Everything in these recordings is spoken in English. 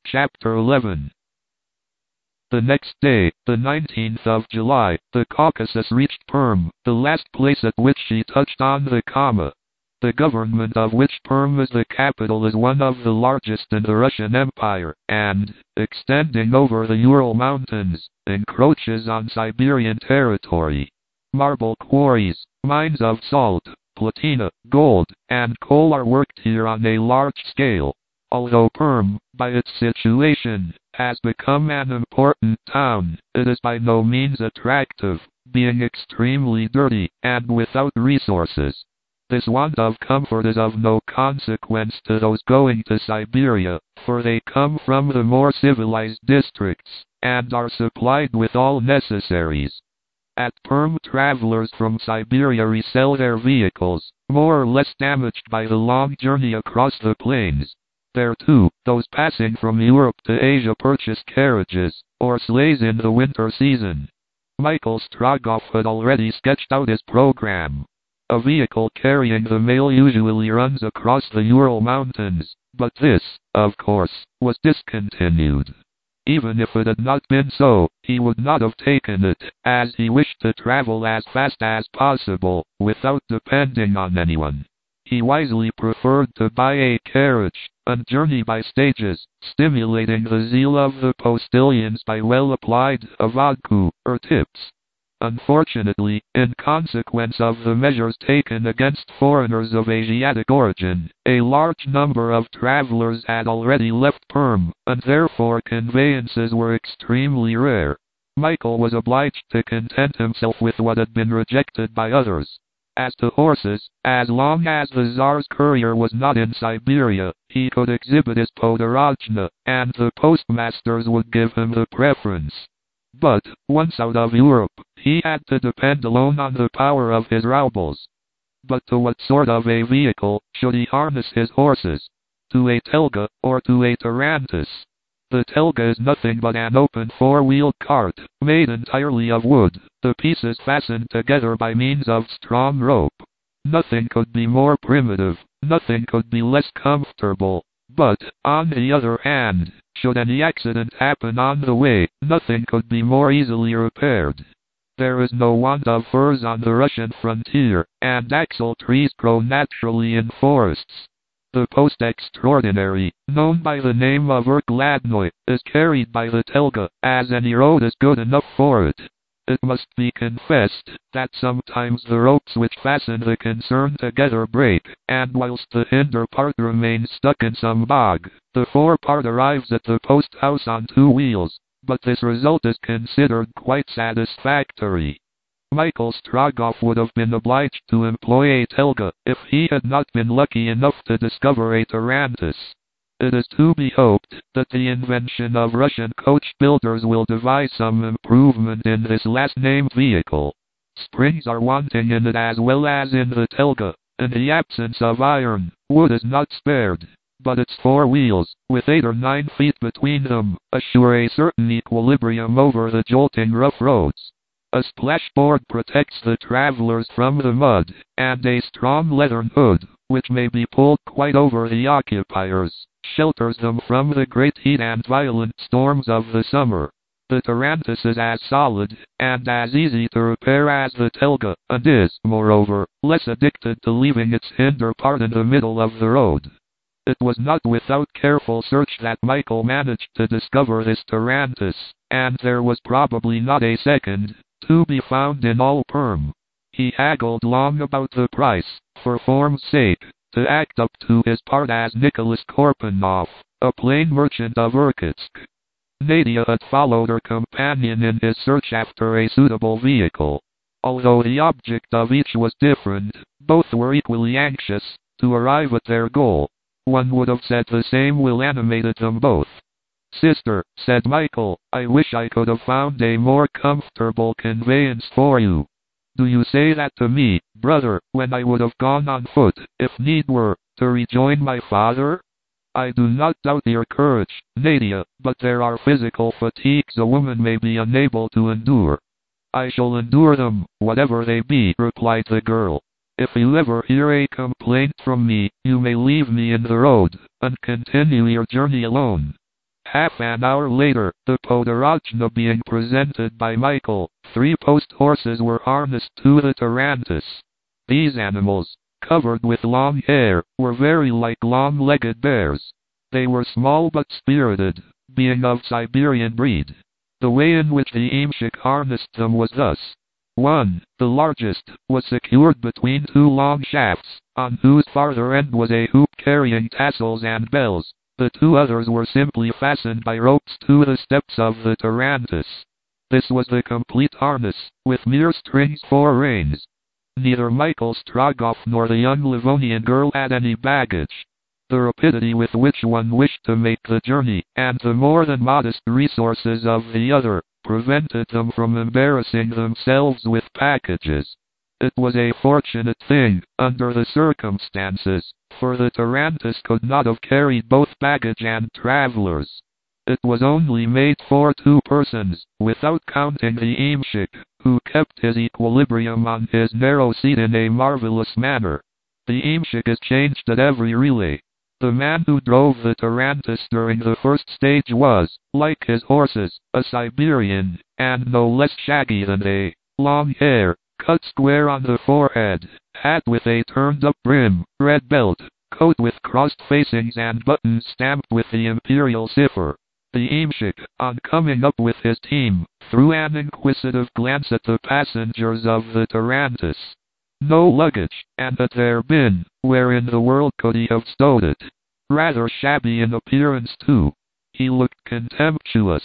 Chapter 11. The next day, the 19th of July, the Caucasus reached Perm, the last place at which she touched on the Kama. The government of which Perm is the capital is one of the largest in the Russian Empire, and, extending over the Ural Mountains, encroaches on Siberian territory. Marble quarries, mines of salt, platina, gold, and coal are worked here on a large scale. Although Perm, by its situation, has become an important town, it is by no means attractive, being extremely dirty and without resources. This want of comfort is of no consequence to those going to Siberia, for they come from the more civilized districts, and are supplied with all necessaries. At Perm, travelers from Siberia resell their vehicles, more or less damaged by the long journey across the plains. There too, those passing from Europe to Asia purchase carriages, or sleighs in the winter season. Michael Strogoff had already sketched out his program. A vehicle carrying the mail usually runs across the Ural Mountains, but this, of course, was discontinued. Even if it had not been so, he would not have taken it, as he wished to travel as fast as possible, without depending on anyone. He wisely preferred to buy a carriage, and journey by stages, stimulating the zeal of the postilions by well-applied vodku, or tips. Unfortunately, in consequence of the measures taken against foreigners of Asiatic origin, a large number of travelers had already left Perm, and therefore conveyances were extremely rare. Michael was obliged to content himself with what had been rejected by others. As to horses, as long as the Tsar's courier was not in Siberia, he could exhibit his podorojna, and the postmasters would give him the preference. But, once out of Europe, he had to depend alone on the power of his roubles. But to what sort of a vehicle should he harness his horses? To a telga, or to a tarantus? The telga is nothing but an open four-wheeled cart, made entirely of wood, the pieces fastened together by means of strong rope. Nothing could be more primitive, nothing could be less comfortable. But, on the other hand, should any accident happen on the way, nothing could be more easily repaired. There is no want of firs on the Russian frontier, and axle trees grow naturally in forests. The post extraordinary, known by the name of Erkladnoy, is carried by the telga, as any road is good enough for it. It must be confessed that sometimes the ropes which fasten the concern together break, and whilst the hinder part remains stuck in some bog, the fore part arrives at the post house on two wheels, but this result is considered quite satisfactory. Michael Strogoff would have been obliged to employ a telga if he had not been lucky enough to discover a tarantus. It is to be hoped that the invention of Russian coach builders will devise some improvement in this last-named vehicle. Springs are wanting in it as well as in the telga. In the absence of iron, wood is not spared, but its four wheels, with 8 or 9 feet between them, assure a certain equilibrium over the jolting rough roads. A splashboard protects the travelers from the mud, and a strong leathern hood, which may be pulled quite over the occupiers, shelters them from the great heat and violent storms of the summer. The tarantus is as solid, and as easy to repair as the telga, and is, moreover, less addicted to leaving its hinder part in the middle of the road. It was not without careful search that Michael managed to discover this tarantus, and there was probably not a second to be found in all Perm. He haggled long about the price, for form's sake, to act up to his part as Nicholas Korpanoff, a plain merchant of Irkutsk. Nadia had followed her companion in his search after a suitable vehicle. Although the object of each was different, both were equally anxious to arrive at their goal. One would have said the same will animated them both. "Sister," said Michael, "I wish I could have found a more comfortable conveyance for you." "Do you say that to me, brother, when I would have gone on foot, if need were, to rejoin my father?" "I do not doubt your courage, Nadia, but there are physical fatigues a woman may be unable to endure." "I shall endure them, whatever they be," replied the girl. "If you ever hear a complaint from me, you may leave me in the road, and continue your journey alone." Half an hour later, the Podorojna being presented by Michael, 3 post horses were harnessed to the tarantus. These animals, covered with long hair, were very like long-legged bears. They were small but spirited, being of Siberian breed. The way in which the Imshik harnessed them was thus. 1. The largest was secured between 2 long shafts, on whose farther end was a hoop carrying tassels and bells. The 2 others were simply fastened by ropes to the steps of the tarantus. This was the complete harness, with mere strings for reins. Neither Michael Strogoff nor the young Livonian girl had any baggage. The rapidity with which one wished to make the journey, and the more than modest resources of the other, prevented them from embarrassing themselves with packages. It was a fortunate thing, under the circumstances, for the tarantus could not have carried both baggage and travelers. It was only made for 2 persons, without counting the Imshik, who kept his equilibrium on his narrow seat in a marvelous manner. The Imshik is changed at every relay. The man who drove the tarantus during the first stage was, like his horses, a Siberian, and no less shaggy than they. Long hair, cut square on the forehead, hat with a turned-up brim, red belt, coat with crossed facings and buttons stamped with the imperial cipher. The Imshik, on coming up with his team, threw an inquisitive glance at the passengers of the tarantus. No luggage, and had there been, where in the world could he have stowed it? Rather shabby in appearance too. He looked contemptuous.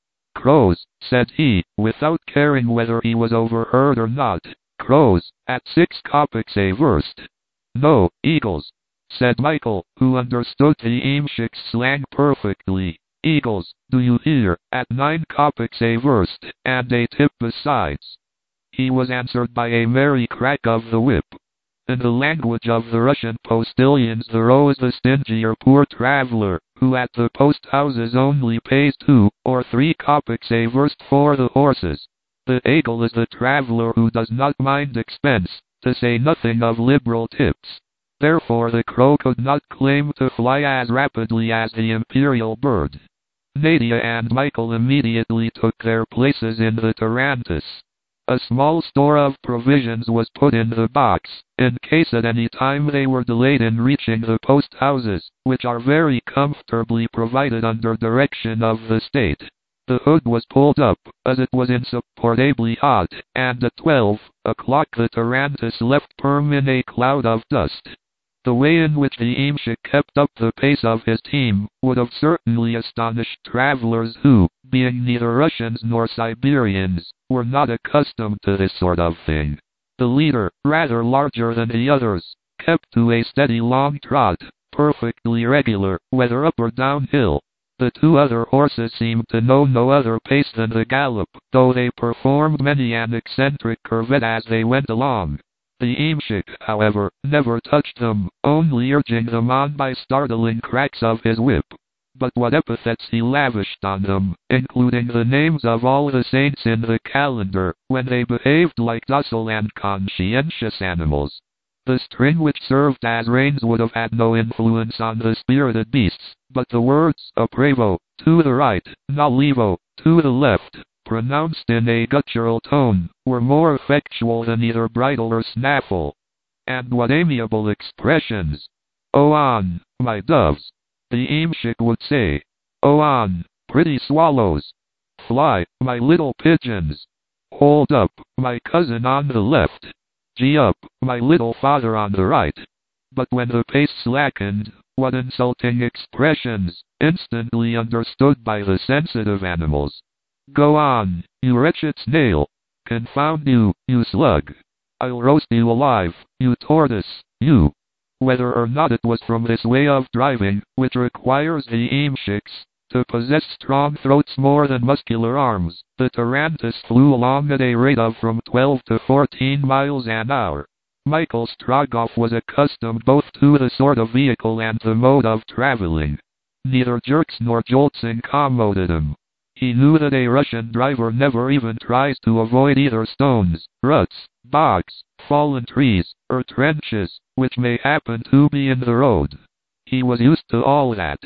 Crows, said he, without caring whether he was overheard or not. Crows, at 6 kopecks a verst. No, eagles, said Michael, who understood the Imshik's slang perfectly. Eagles, do you hear, at 9 kopecks a verst, and a tip besides. He was answered by a merry crack of the whip. In the language of the Russian postilions, the roe is the stingy or poor traveler, who at the post houses only pays 2 or 3 kopecks a verst for the horses. The eagle is the traveler who does not mind expense, to say nothing of liberal tips. Therefore the crow could not claim to fly as rapidly as the imperial bird. Nadia and Michael immediately took their places in the tarantus. A small store of provisions was put in the box, in case at any time they were delayed in reaching the post houses, which are very comfortably provided under direction of the state. The hood was pulled up, as it was insupportably hot, and at 12 o'clock the tarantus left Perm in a cloud of dust. The way in which the Imshik kept up the pace of his team would have certainly astonished travelers who, being neither Russians nor Siberians, were not accustomed to this sort of thing. The leader, rather larger than the others, kept to a steady long trot, perfectly regular, whether up or downhill. The 2 other horses seemed to know no other pace than the gallop, though they performed many an eccentric curvet as they went along. The Imshik, however, never touched them, only urging them on by startling cracks of his whip. But what epithets he lavished on them, including the names of all the saints in the calendar, when they behaved like docile and conscientious animals. The string which served as reins would have had no influence on the spirited beasts, but the words "Apravo," to the right, "Nalivo," to the left, pronounced in a guttural tone, were more effectual than either bridle or snaffle. And what amiable expressions! "Oh on, my doves," the Imshik would say. "Oh on, pretty swallows. Fly, my little pigeons. Hold up, my cousin on the left. Gee up, my little father on the right." But when the pace slackened, what insulting expressions, instantly understood by the sensitive animals. "Go on, you wretched snail. Confound you, you slug. I'll roast you alive, you tortoise, you." Whether or not it was from this way of driving, which requires the Imshiks to possess strong throats more than muscular arms, the tarantus flew along at a rate of from 12 to 14 miles an hour. Michael Strogoff was accustomed both to the sort of vehicle and the mode of traveling. Neither jerks nor jolts incommoded him. He knew that a Russian driver never even tries to avoid either stones, ruts, bogs, fallen trees, or trenches, which may happen to be in the road. He was used to all that.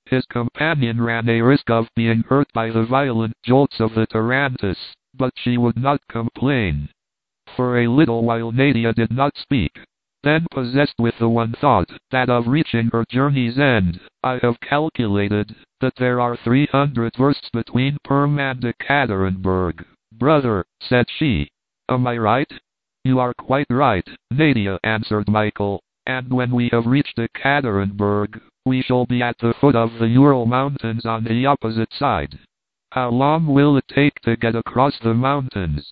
His companion ran a risk of being hurt by the violent jolts of the tarantus, but she would not complain. For a little while Nadia did not speak. Then, possessed with the one thought, that of reaching her journey's end, I have calculated that there are 300 versts between Perm and Ekaterinburg. Brother, said she. Am I right? You are quite right, Nadia, answered Michael, and when we have reached Ekaterinburg, we shall be at the foot of the Ural Mountains on the opposite side. How long will it take to get across the mountains?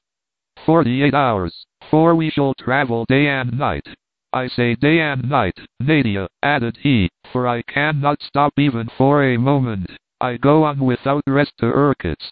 48 hours, for we shall travel day and night. I say day and night, Nadia, added he, for I cannot stop even for a moment. I go on without rest to Irkutsk.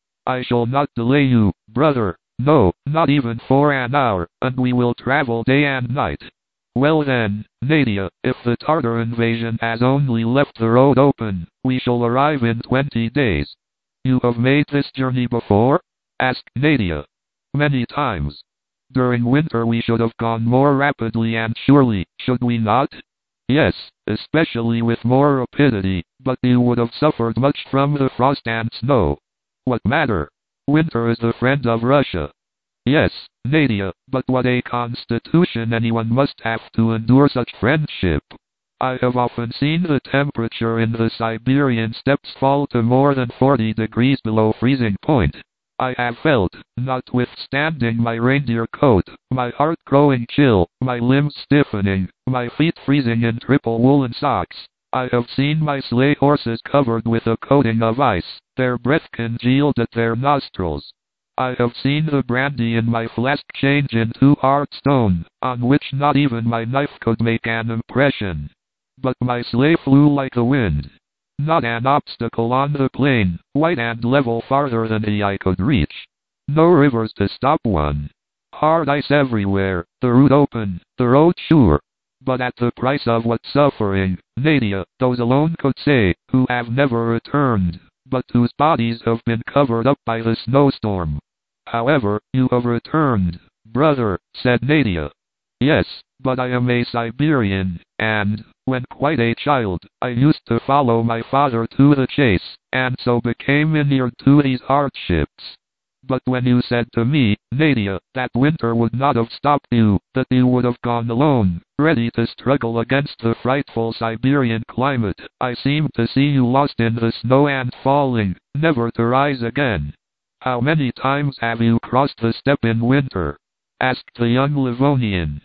I shall not delay you, brother, no, not even for an hour, and we will travel day and night. Well then, Nadia, if the Tartar invasion has only left the road open, we shall arrive in 20 days. You have made this journey before? Asked Nadia. Many times. During winter we should have gone more rapidly and surely, should we not? Yes, especially with more rapidity, but you would have suffered much from the frost and snow. What matter? Winter is the friend of Russia. Yes, Nadia, but what a constitution anyone must have to endure such friendship. I have often seen the temperature in the Siberian steppes fall to more than 40 degrees below freezing point. I have felt, notwithstanding my reindeer coat, my heart growing chill, my limbs stiffening, my feet freezing in triple woolen socks. I have seen my sleigh horses covered with a coating of ice, their breath congealed at their nostrils. I have seen the brandy in my flask change into hard stone, on which not even my knife could make an impression. But my sleigh flew like the wind. Not an obstacle on the plain, white and level farther than the eye could reach. No rivers to stop one. Hard ice everywhere, the route open, the road sure. But at the price of what suffering, Nadia, those alone could say, who have never returned, but whose bodies have been covered up by the snowstorm. However, you have returned, brother, said Nadia. Yes, but I am a Siberian, and, when quite a child, I used to follow my father to the chase, and so became inured to these hardships. But when you said to me, Nadia, that winter would not have stopped you, that you would have gone alone, ready to struggle against the frightful Siberian climate, I seemed to see you lost in the snow and falling, never to rise again. How many times have you crossed the steppe in winter? Asked the young Livonian.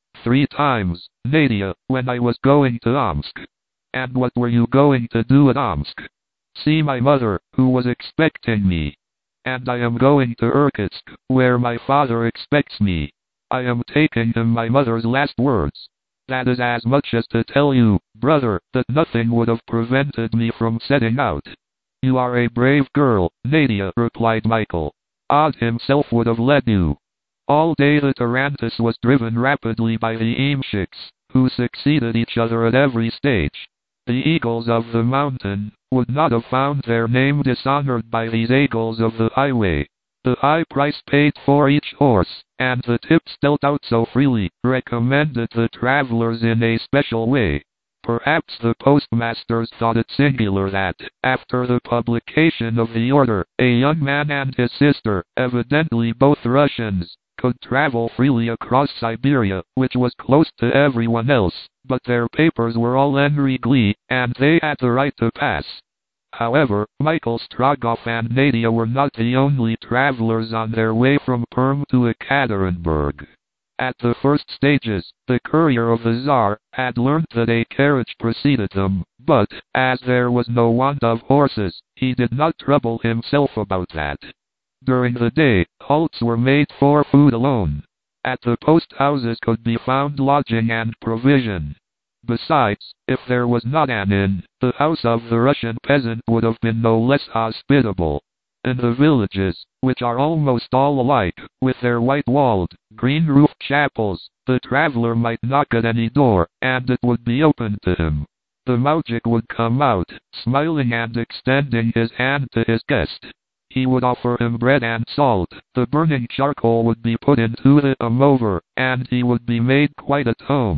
3 times, Nadia, when I was going to Omsk. And what were you going to do at Omsk? See my mother, who was expecting me. And I am going to Irkutsk, where my father expects me. I am taking him my mother's last words. That is as much as to tell you, brother, that nothing would have prevented me from setting out. You are a brave girl, Nadia, replied Michael. Odd himself would have led you. All day the tarantus was driven rapidly by the Imshiks, who succeeded each other at every stage. The eagles of the mountain would not have found their name dishonored by these eagles of the highway. The high price paid for each horse, and the tips dealt out so freely, recommended the travelers in a special way. Perhaps the postmasters thought it singular that, after the publication of the order, a young man and his sister, evidently both Russians, could travel freely across Siberia, which was close to everyone else, but their papers were all en règle, and they had the right to pass. However, Michael Strogoff and Nadia were not the only travelers on their way from Perm to Ekaterinburg. At the first stages, the courier of the Tsar had learned that a carriage preceded them, but, as there was no want of horses, he did not trouble himself about that. During the day, halts were made for food alone. At the post houses could be found lodging and provision. Besides, if there was not an inn, the house of the Russian peasant would have been no less hospitable. In the villages, which are almost all alike, with their white-walled, green-roofed chapels, the traveler might knock at any door, and it would be opened to him. The moujik would come out, smiling and extending his hand to his guest. He would offer him bread and salt, the burning charcoal would be put into the amover, and he would be made quite at home.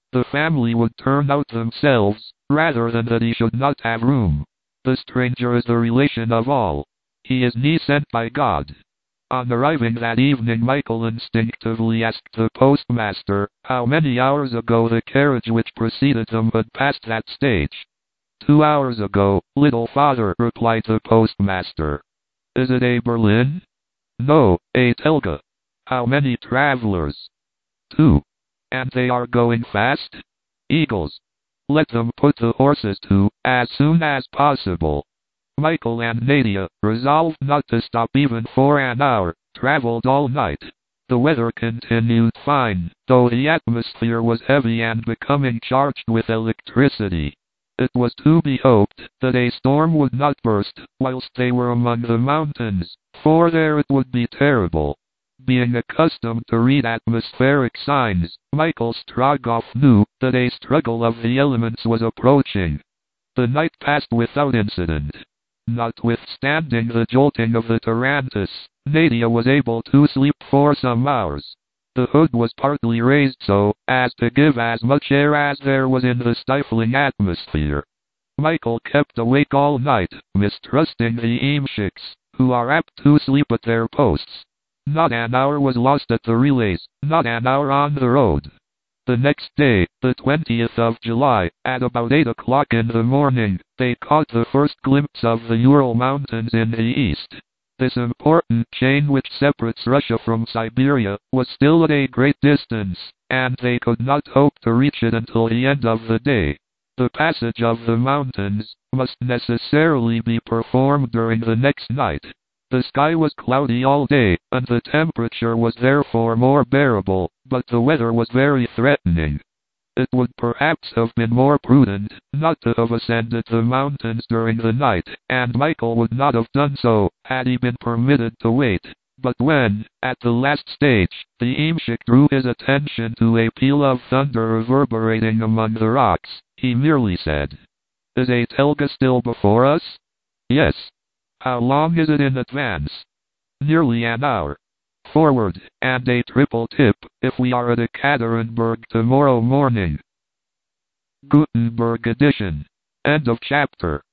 The family would turn out themselves, rather than that he should not have room. The stranger is the relation of all. He is sent by God. On arriving that evening, Michael instinctively asked the postmaster how many hours ago the carriage which preceded them had passed that stage. 2 hours ago, little father, replied the postmaster. Is it a Berlin? No, a Telga. How many travelers? 2. And they are going fast? Eagles. Let them put the horses to, as soon as possible. Michael and Nadia, resolved not to stop even for an hour, traveled all night. The weather continued fine, though the atmosphere was heavy and becoming charged with electricity. It was to be hoped that a storm would not burst whilst they were among the mountains, for there it would be terrible. Being accustomed to read atmospheric signs, Michael Strogoff knew that a struggle of the elements was approaching. The night passed without incident. Notwithstanding the jolting of the Tarantus, Nadia was able to sleep for some hours. The hood was partly raised so as to give as much air as there was in the stifling atmosphere. Michael kept awake all night, mistrusting the Imshiks, who are apt to sleep at their posts. Not an hour was lost at the relays, not an hour on the road. The next day, the 20th of July, at about 8 o'clock in the morning, they caught the first glimpse of the Ural Mountains in the east. This important chain which separates Russia from Siberia was still at a great distance, and they could not hope to reach it until the end of the day. The passage of the mountains must necessarily be performed during the next night. The sky was cloudy all day, and the temperature was therefore more bearable, but the weather was very threatening. It would perhaps have been more prudent not to have ascended the mountains during the night, and Michael would not have done so had he been permitted to wait. But when, at the last stage, the Imshik drew his attention to a peal of thunder reverberating among the rocks, he merely said, "Is a Telga still before us?" "Yes." "How long is it in advance?" "Nearly an hour." "Forward, and a triple tip, if we are at Ekaterinburg tomorrow morning." Gutenberg edition. End of chapter.